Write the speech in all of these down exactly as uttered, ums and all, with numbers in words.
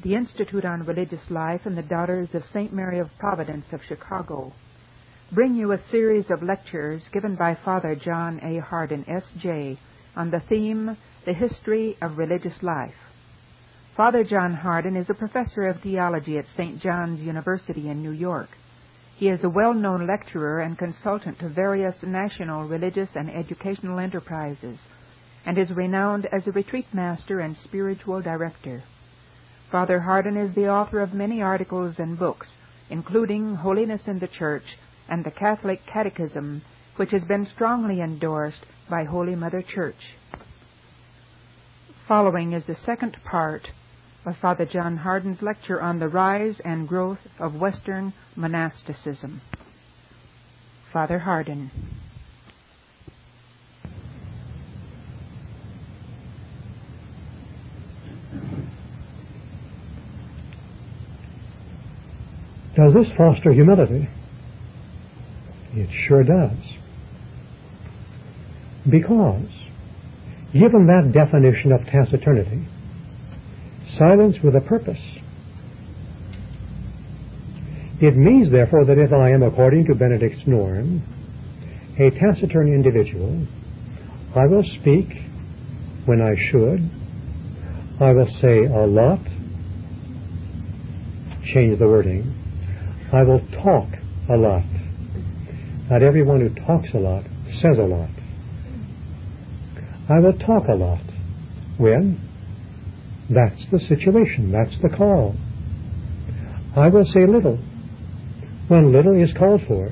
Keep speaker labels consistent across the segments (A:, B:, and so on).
A: the Institute on Religious Life and the Daughters of Saint Mary of Providence of Chicago bring you a series of lectures given by Father John A. Hardin, S J, on the theme, The History of Religious Life. Father John Hardin is a professor of theology at Saint John's University in New York. He is a well-known lecturer and consultant to various national religious and educational enterprises, and is renowned as a retreat master and spiritual director. Father Hardin is the author of many articles and books, including Holiness in the Church and the Catholic Catechism, which has been strongly endorsed by Holy Mother Church. Following is the second part of Father John Hardin's lecture on the rise and growth of Western monasticism. Father Hardin.
B: Does this foster humility? It sure does. Because, given that definition of taciturnity, silence with a purpose, it means, therefore, that if I am, according to Benedict's norm, a taciturn individual, I will speak when I should, I will say a lot, change the wording, I will talk a lot. Not everyone who talks a lot says a lot. I will talk a lot when that's the situation, that's the call. I will say little when little is called for.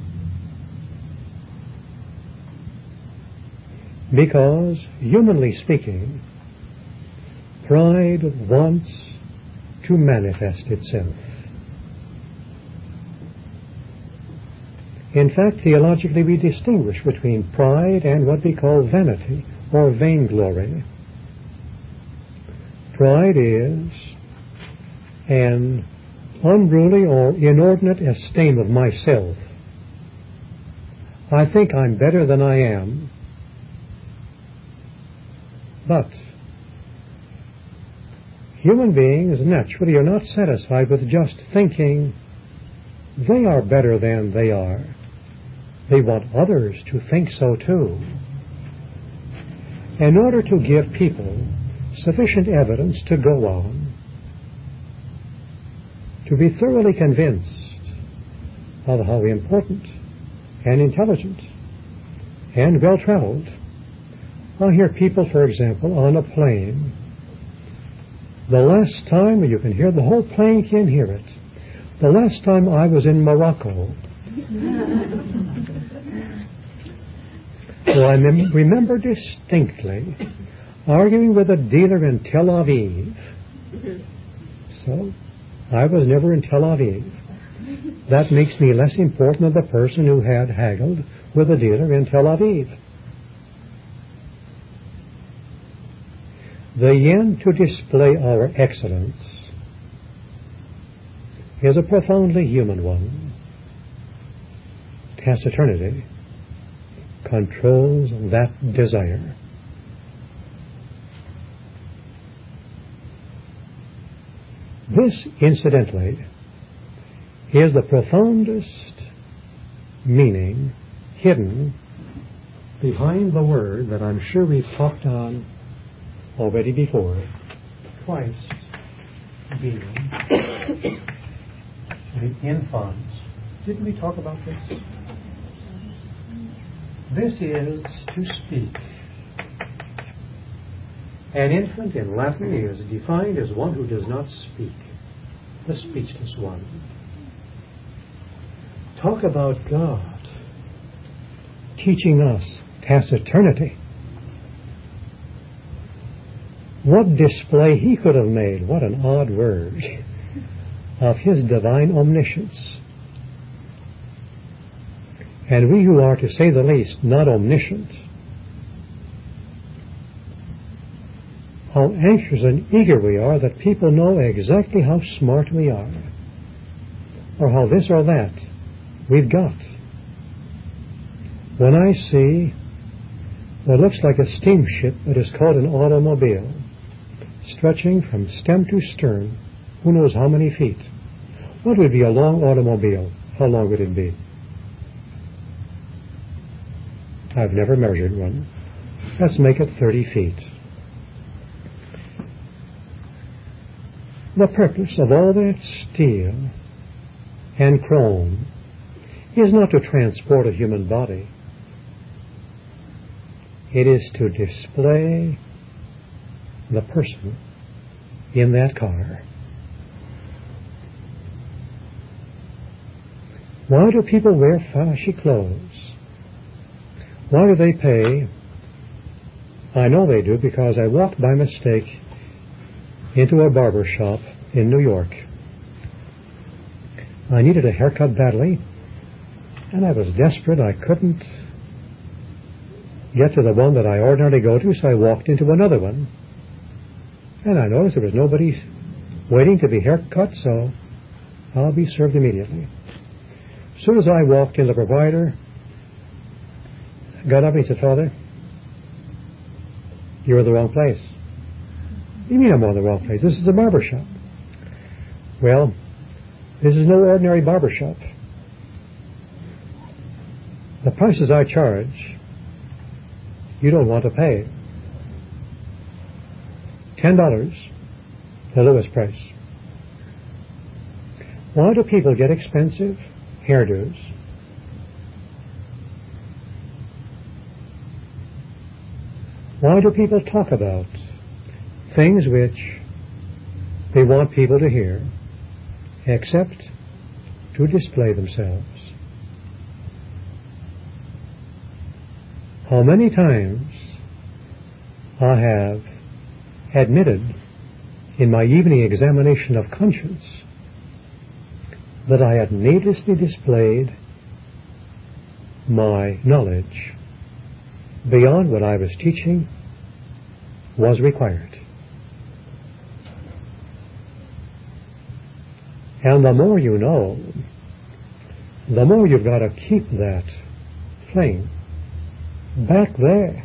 B: Because, humanly speaking, pride wants to manifest itself. In fact, theologically we distinguish between pride and what we call vanity or vainglory. Pride is an unruly or inordinate esteem of myself. I think I'm better than I am. But human beings naturally are not satisfied with just thinking they are better than they are. They want others to think so too. In order to give people sufficient evidence to go on, to be thoroughly convinced of how important and intelligent and well-traveled. I hear people, for example, on a plane. The last time, you can hear the whole plane can hear it. The last time I was in Morocco, well, I mem- remember distinctly arguing with a dealer in Tel Aviv. So, I was never in Tel Aviv. That makes me less important than the person who had haggled with a dealer in Tel Aviv. The yen to display our excellence is a profoundly human one. Taciturnity controls that desire. This, incidentally, is the profoundest meaning hidden behind the word that I'm sure we've talked on already before, Christ being the infant. Didn't we talk about this? This is to speak. An infant in Latin is defined as one who does not speak, the speechless one. Talk about God teaching us taciturnity. What display he could have made, what an odd word, of his divine omniscience. And we who are, to say the least, not omniscient, how anxious and eager we are that people know exactly how smart we are, or how this or that we've got. When I see what looks like a steamship that is called an automobile, stretching from stem to stern who knows how many feet. What would be a long automobile? How long would it be? I've never measured one. Let's make it thirty feet. The purpose of all that steel and chrome is not to transport a human body. It is to display the person in that car. Why do people wear flashy clothes? Why do they pay? I know they do because I walked by mistake into a barber shop in New York. I needed a haircut badly, and I was desperate. I couldn't get to the one that I ordinarily go to, so I walked into another one. And I noticed there was nobody waiting to be haircut, so I'll be served immediately. As soon as I walked in, the provider got up and he said, "Father, you're in the wrong place." "You mean I'm in the wrong place? This is a barber shop." "Well, this is no ordinary barber shop. The prices I charge, you don't want to pay. Ten dollars, the lowest price." Why do people get expensive hairdos? Why do people talk about things which they want people to hear, except to display themselves? How many times I have admitted in my evening examination of conscience that I had needlessly displayed my knowledge beyond what I was teaching was required. And the more you know, the more you've got to keep that flame back there.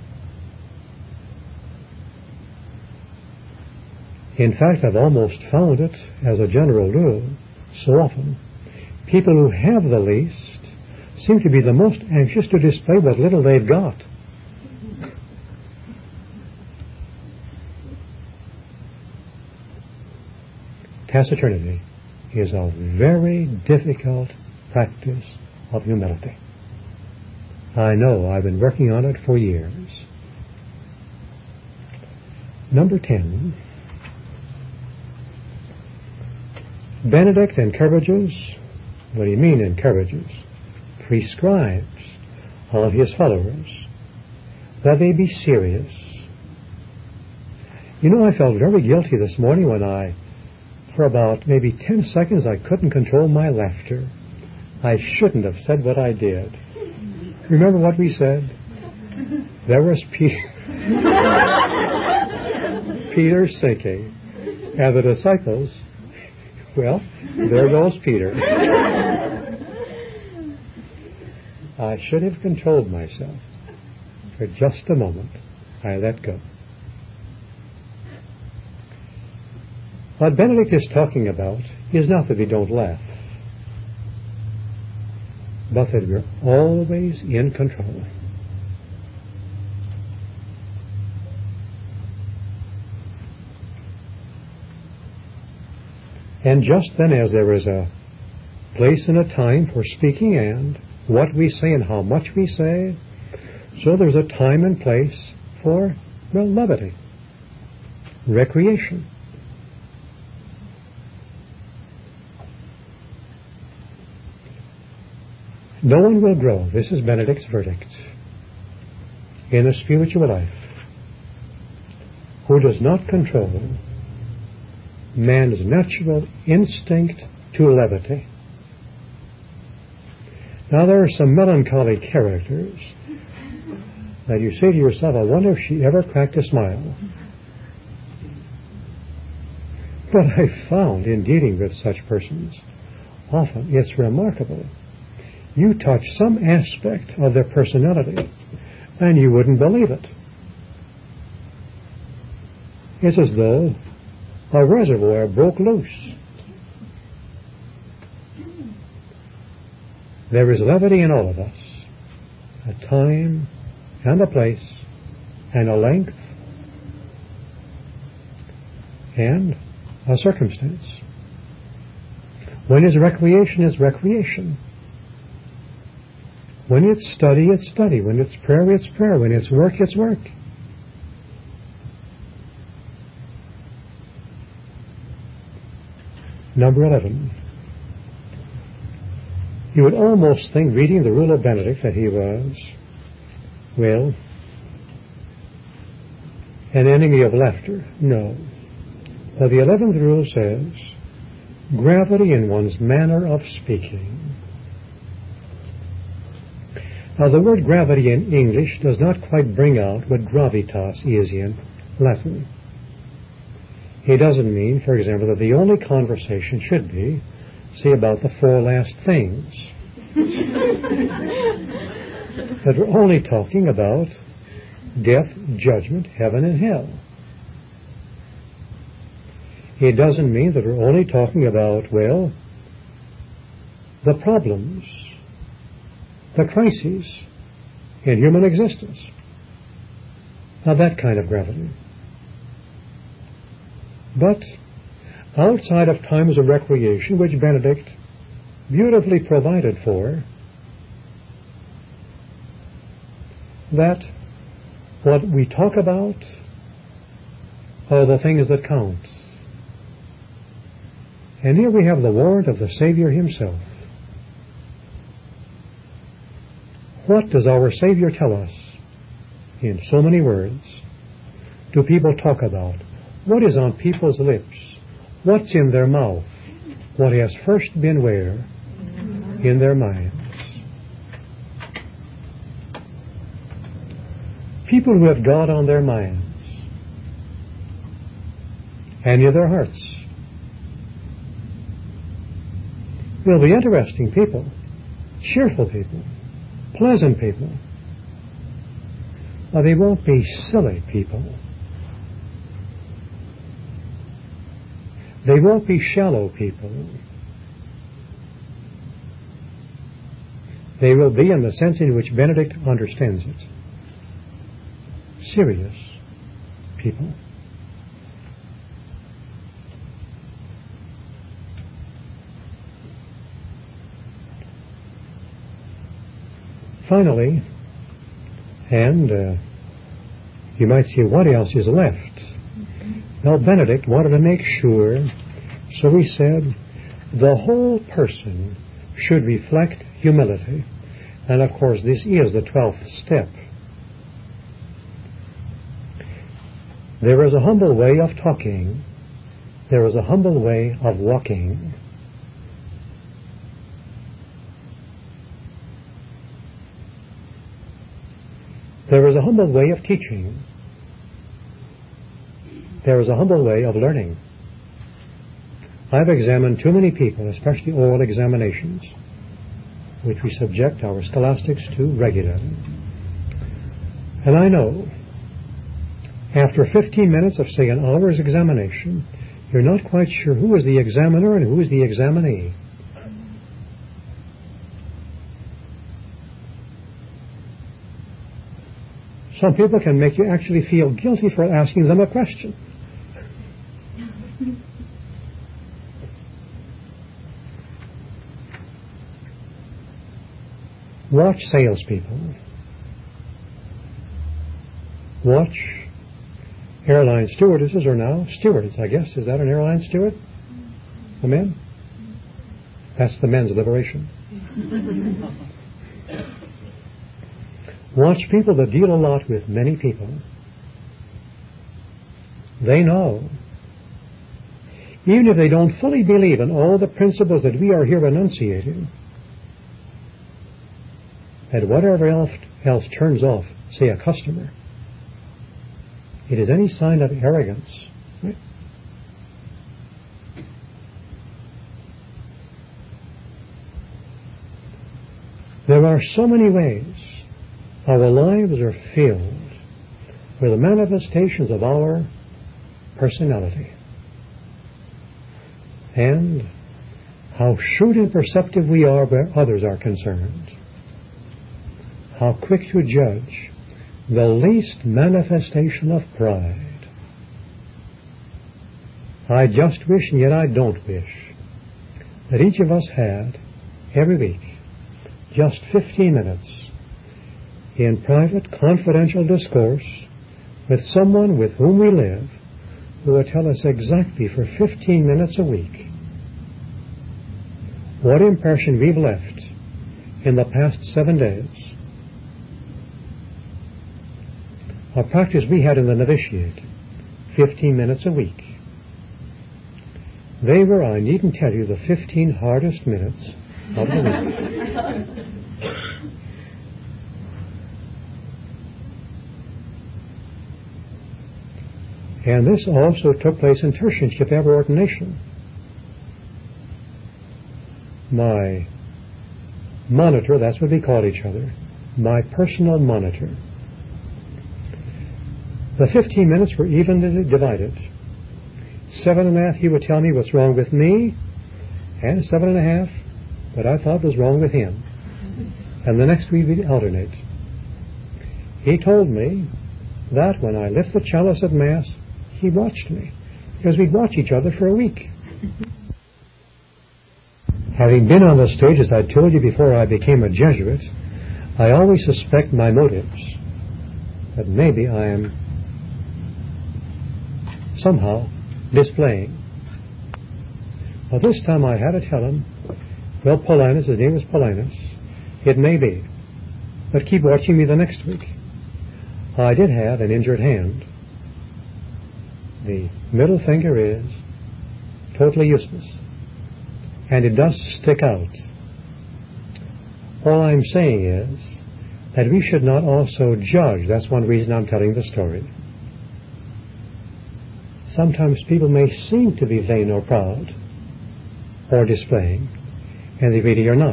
B: In fact, I've almost found it as a general rule so often. People who have the least seem to be the most anxious to display what little they've got. Taciturnity is a very difficult practice of humility. I know, I've been working on it for years. Number ten. Benedict encourages, what do you mean encourages? Prescribes of his followers that they be serious. You know, I felt very guilty this morning when I, for about maybe ten seconds, I couldn't control my laughter. I shouldn't have said what I did. Remember what we said? There was Peter, Peter sinking, and the disciples, well, there goes Peter. I should have controlled myself. For just a moment, I let go. What Benedict is talking about is not that we don't laugh, but that we're always in control. And just then, as there is a place and a time for speaking and what we say and how much we say, so there's a time and place for, well, levity, recreation. No one will grow, this is Benedict's verdict, in a spiritual life who does not control man's natural instinct to levity. Now, there are some melancholy characters that you say to yourself, I wonder if she ever cracked a smile. But I found in dealing with such persons, often it's remarkable. You touch some aspect of their personality and you wouldn't believe it. It's as though a reservoir broke loose. There is levity in all of us, a time and a place and a length and a circumstance. When it's recreation, it's recreation. When it's study, it's study. When it's prayer, it's prayer. When it's work, it's work. Number eleven. You would almost think, reading the rule of Benedict, that he was, well, an enemy of laughter. No. But the eleventh rule says, gravity in one's manner of speaking. Now, the word gravity in English does not quite bring out what gravitas is in Latin. It doesn't mean, for example, that the only conversation should be, say, about the four last things. That we're only talking about death, judgment, heaven, and hell. It doesn't mean that we're only talking about, well, the problems, the crises in human existence. Now, that kind of gravity. But outside of times of recreation, which Benedict beautifully provided for, that what we talk about are the things that count. And here we have the warrant of the Savior himself. What does our Savior tell us in so many words? Do people talk about? What is on people's lips? What's in their mouth? What has first been where? In their minds. People who have God on their minds and in their hearts will be interesting people, cheerful people, pleasant people. But they won't be silly people. They won't be shallow people. They will be, in the sense in which Benedict understands it, serious people. Finally, and uh, you might say, what else is left? Well, Benedict wanted to make sure, so he said, the whole person should reflect humility. And of course, this is the twelfth step. There is a humble way of talking. There is a humble way of walking. There is a humble way of teaching. There is a humble way of learning. I've examined too many people, especially oral examinations, which we subject our scholastics to regularly. And I know, after fifteen minutes of, say, an hour's examination, you're not quite sure who is the examiner and who is the examinee. Some people can make you actually feel guilty for asking them a question. Watch salespeople. Watch airline stewardesses, or now stewards, I guess. Is that an airline steward? The men? That's the men's liberation. Watch people that deal a lot with many people. They know, even if they don't fully believe in all the principles that we are here enunciating, that whatever else, else turns off, say, a customer, it is any sign of arrogance. Right? There are so many ways our lives are filled with the manifestations of our personality. and how shrewd and perceptive we are where others are concerned. How quick to judge the least manifestation of pride. I just wish, and yet I don't wish, that each of us had, every week, just fifteen minutes in private, confidential discourse with someone with whom we live, who would tell us exactly for fifteen minutes a week what impression we've left in the past seven days. A practice we had in the novitiate, fifteen minutes a week. They were, I needn't tell you, the fifteen hardest minutes of the week. And this also took place in tertianship ever ordination. My monitor, that's what we called each other, my personal monitor. The fifteen minutes were evenly divided. Seven and a half, he would tell me what's wrong with me, and seven and a half, what I thought was wrong with him. And the next week we'd alternate. He told me that when I lift the chalice at Mass, he watched me, because we'd watch each other for a week. Having been on the stage, as I told you before I became a Jesuit, I always suspect my motives, that maybe I am somehow displaying. Well, this time I had to tell him, well, Paulinus, his name was Paulinus, it may be, but keep watching me the next week. I did have an injured hand. The middle finger is totally useless, and it does stick out. All I'm saying is that we should not also judge. That's one reason I'm telling the story. Sometimes people may seem to be vain or proud or displaying, and they really are not.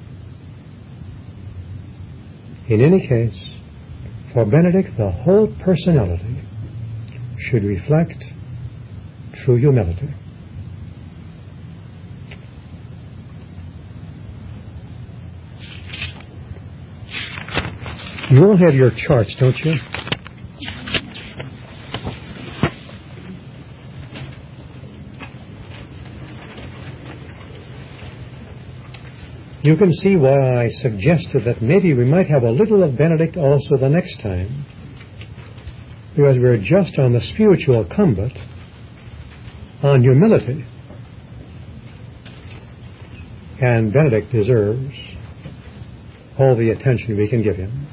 B: In any case, for Benedict, the whole personality should reflect true humility. You all have your charts, don't you? You can see why I suggested that maybe we might have a little of Benedict also the next time, because we're just on the spiritual combat on humility. And Benedict deserves all the attention we can give him.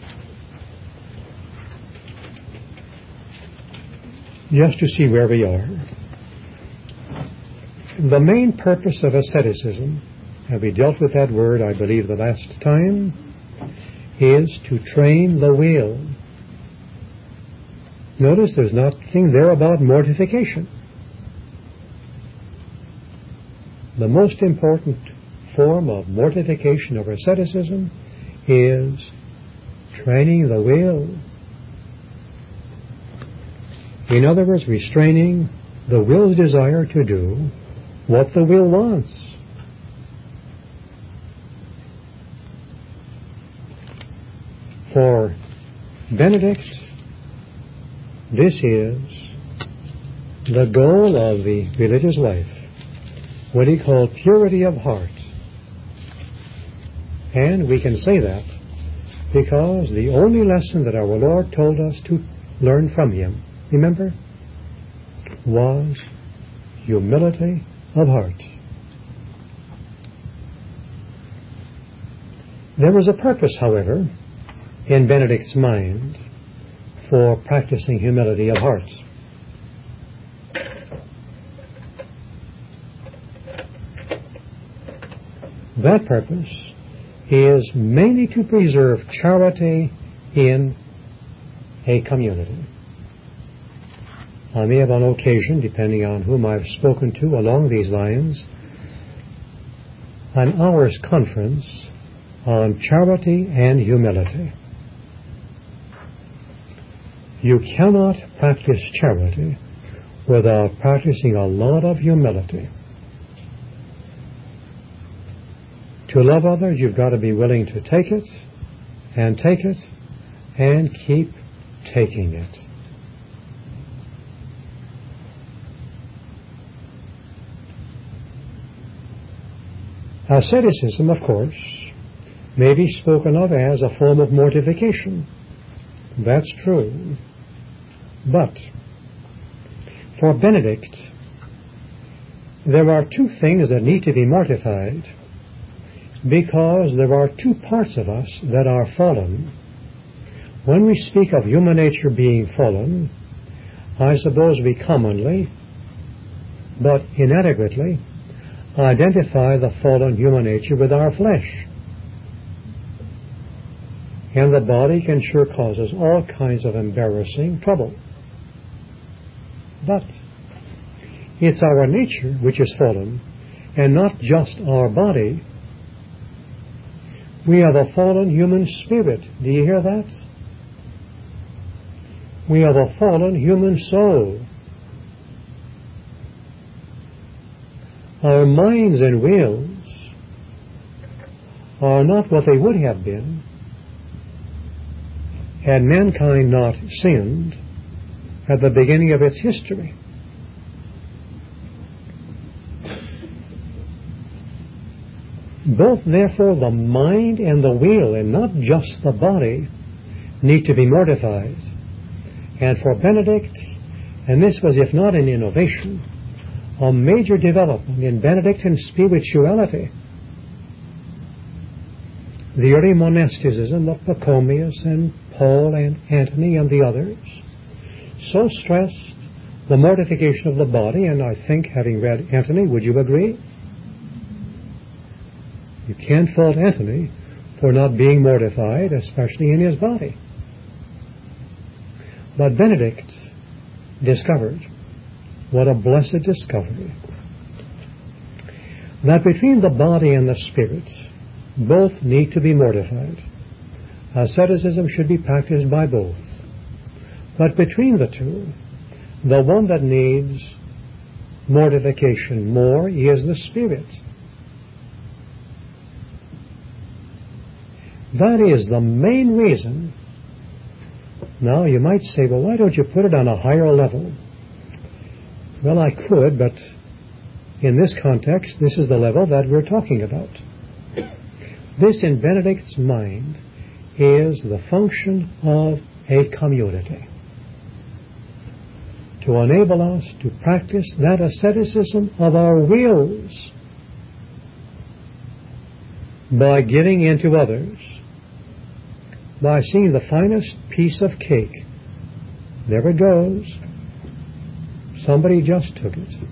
B: Just to see where we are. The main purpose of asceticism, and we dealt with that word, I believe, the last time, is to train the will. Notice there's nothing there about mortification. The most important form of mortification of asceticism is training the will. In other words, restraining the will's desire to do what the will wants. For Benedict, this is the goal of the religious life, what he called purity of heart. And we can say that because the only lesson that our Lord told us to learn from him, remember, was humility of heart. There was a purpose, however, in Benedict's mind for practicing humility of heart. That purpose is mainly to preserve charity in a community. I may have on occasion, depending on whom I've spoken to along these lines, an hour's conference on charity and humility. You cannot practice charity without practicing a lot of humility. To love others, you've got to be willing to take it, and take it, and keep taking it. Asceticism, of course, may be spoken of as a form of mortification. That's true. But for Benedict, there are two things that need to be mortified, because there are two parts of us that are fallen. When we speak of human nature being fallen, I suppose we commonly, but inadequately, identify the fallen human nature with our flesh. And the body can sure cause us all kinds of embarrassing trouble. But it's our nature which is fallen, and not just our body. We are the fallen human spirit. Do you hear that? We are the fallen human soul. Our minds and wills are not what they would have been had mankind not sinned at the beginning of its history. Both, therefore, the mind and the will, and not just the body, need to be mortified. And for Benedict, and this was, if not an innovation, a major development in Benedictine spirituality, the early monasticism of Pachomius and Paul and Antony and the others so stressed the mortification of the body, and I think, having read Antony, would you agree? You can't fault Antony for not being mortified, especially in his body. But Benedict discovered, what a blessed discovery, that between the body and the spirit, both need to be mortified. Asceticism should be practiced by both. But between the two, the one that needs mortification more is the spirit. That is the main reason. Now, you might say, well, why don't you put it on a higher level? Well, I could, but in this context, this is the level that we're talking about. This, in Benedict's mind, is the function of a community, to enable us to practice that asceticism of our wills by giving into others, by seeing the finest piece of cake. There it goes. Somebody just took it.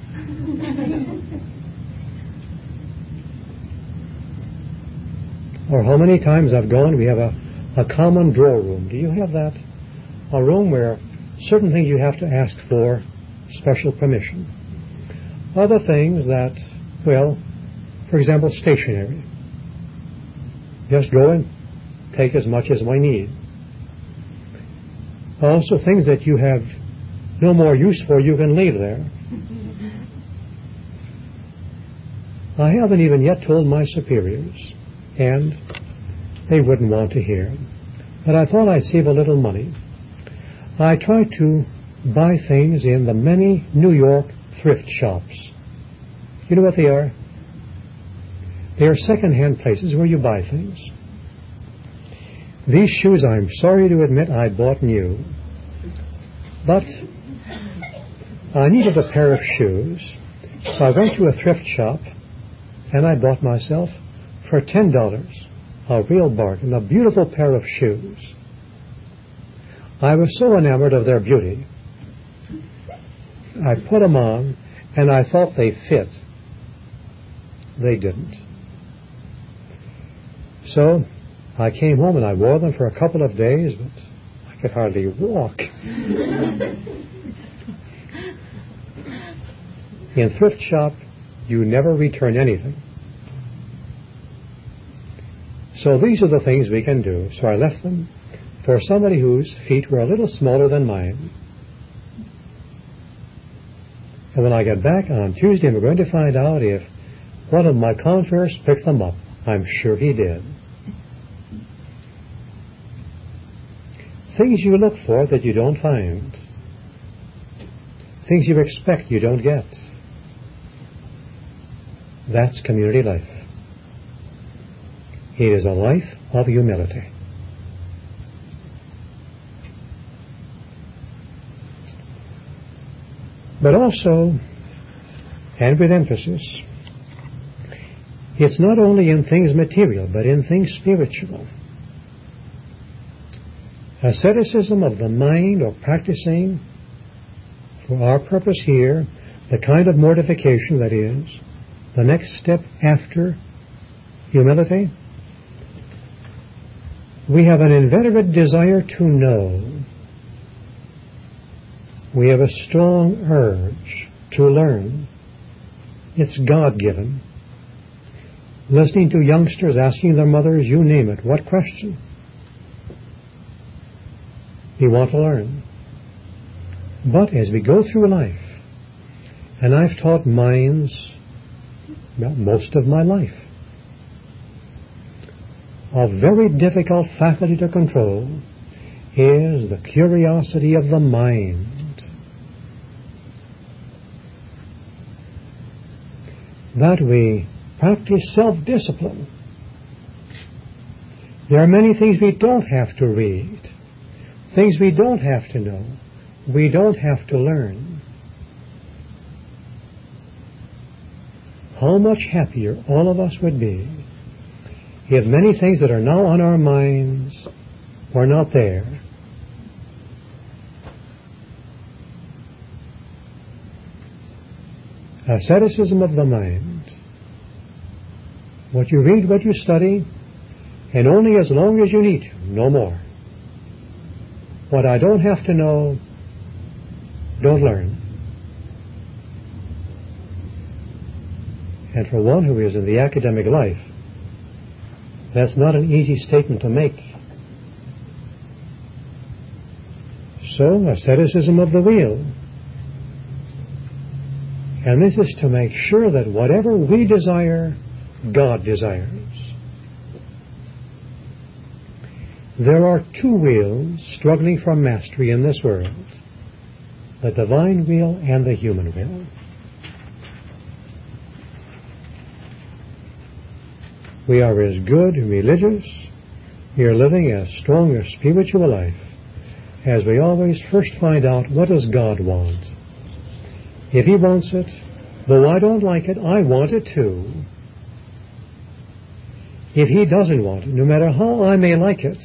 B: Or how many times I've gone, we have a, a common drawer room. Do you have that? A room where certain things you have to ask for special permission. Other things that, well, for example, stationery. Just go and take as much as we need. Also, things that you have no more use for, you can leave there. I haven't even yet told my superiors, and they wouldn't want to hear. But I thought I'd save a little money. I try to buy things in the many New York thrift shops. You know what they are? They are second-hand places where you buy things. These shoes, I'm sorry to admit, I bought new. But I needed a pair of shoes, so I went to a thrift shop, and I bought myself, for ten dollars, a real bargain, a beautiful pair of shoes. I was so enamored of their beauty, I put them on, and I thought they fit. They didn't. So I came home and I wore them for a couple of days, but I could hardly walk. In thrift shop, you never return anything. So these are the things we can do. So I left them for somebody whose feet were a little smaller than mine. And when I get back on Tuesday, we're going to find out if one of my converts picked them up. I'm sure he did. Things you look for that you don't find. Things you expect you don't get. That's community life. It is a life of humility. But also, and with emphasis, it's not only in things material, but in things spiritual. Asceticism of the mind, or practicing, for our purpose here, the kind of mortification that is the next step after humility. We have an inveterate desire to know. We have a strong urge to learn. It's God-given. Listening to youngsters asking their mothers, you name it, what question? We want to learn. But as we go through life, and I've taught minds well, most of my life, a very difficult faculty to control is the curiosity of the mind. That we practice self-discipline. There are many things we don't have to read, things we don't have to know, we don't have to learn. How much happier all of us would be if many things that are now on our minds were not there. Asceticism of the mind. What you read, what you study, and only as long as you need to, no more. What I don't have to know, don't learn. And for one who is in the academic life, that's not an easy statement to make. So, asceticism of the will. And this is to make sure that whatever we desire, God desires. There are two wills struggling for mastery in this world, the divine will and the human will. We are as good religious, we are living as strong a spiritual life as we always first find out what does God want. If He wants it, though I don't like it, I want it too. If He doesn't want it, no matter how I may like it,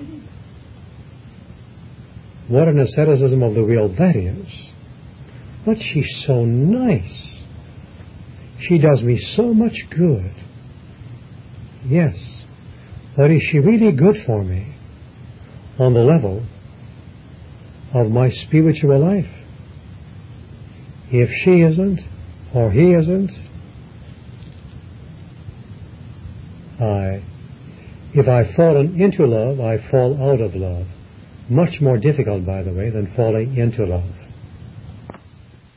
B: what an asceticism of the will that is. But she's so nice. She does me so much good. Yes, but is she really good for me on the level of my spiritual life? If she isn't, or he isn't, I, if I've fallen into love, I fall out of love. Much more difficult, by the way, than falling into love.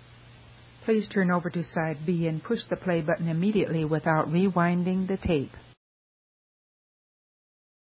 A: Please turn over to side B and push the play button immediately without rewinding the tape.